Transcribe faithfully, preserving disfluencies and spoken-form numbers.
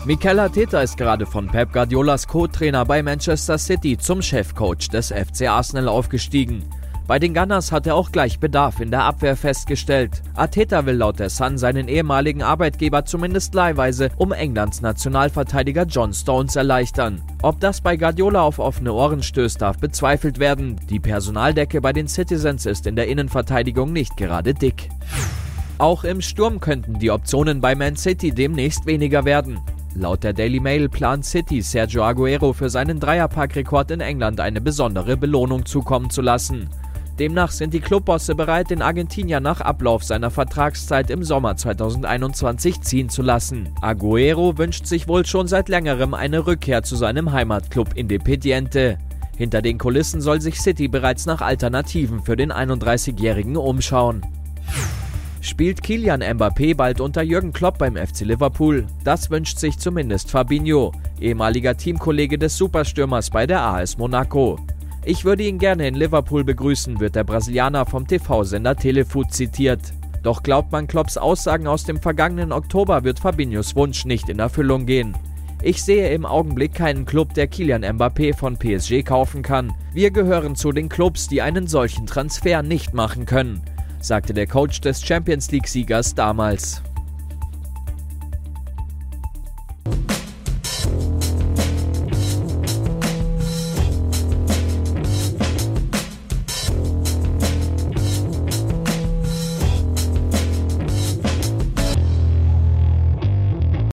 Mikel Arteta ist gerade von Pep Guardiolas Co-Trainer bei Manchester City zum Chefcoach des F C Arsenal aufgestiegen. Bei den Gunners hat er auch gleich Bedarf in der Abwehr festgestellt. Arteta will laut der Sun seinen ehemaligen Arbeitgeber zumindest leihweise um Englands Nationalverteidiger John Stones erleichtern. Ob das bei Guardiola auf offene Ohren stößt, darf bezweifelt werden. Die Personaldecke bei den Citizens ist in der Innenverteidigung nicht gerade dick. Auch im Sturm könnten die Optionen bei Man City demnächst weniger werden. Laut der Daily Mail plant City, Sergio Aguero für seinen Dreierpack-Rekord in England eine besondere Belohnung zukommen zu lassen. Demnach sind die Clubbosse bereit, den Argentinier nach Ablauf seiner Vertragszeit im Sommer zweitausendeinundzwanzig ziehen zu lassen. Aguero wünscht sich wohl schon seit längerem eine Rückkehr zu seinem Heimatclub Independiente. Hinter den Kulissen soll sich City bereits nach Alternativen für den einunddreißigjährigen umschauen. Spielt Kylian Mbappé bald unter Jürgen Klopp beim F C Liverpool? Das wünscht sich zumindest Fabinho, ehemaliger Teamkollege des Superstürmers bei der A S Monaco. Ich würde ihn gerne in Liverpool begrüßen, wird der Brasilianer vom T V-Sender Telefoot zitiert. Doch glaubt man Klopps Aussagen aus dem vergangenen Oktober, wird Fabinhos Wunsch nicht in Erfüllung gehen. Ich sehe im Augenblick keinen Club, der Kylian Mbappé von P S G kaufen kann. Wir gehören zu den Clubs, die einen solchen Transfer nicht machen können, sagte der Coach des Champions-League-Siegers damals.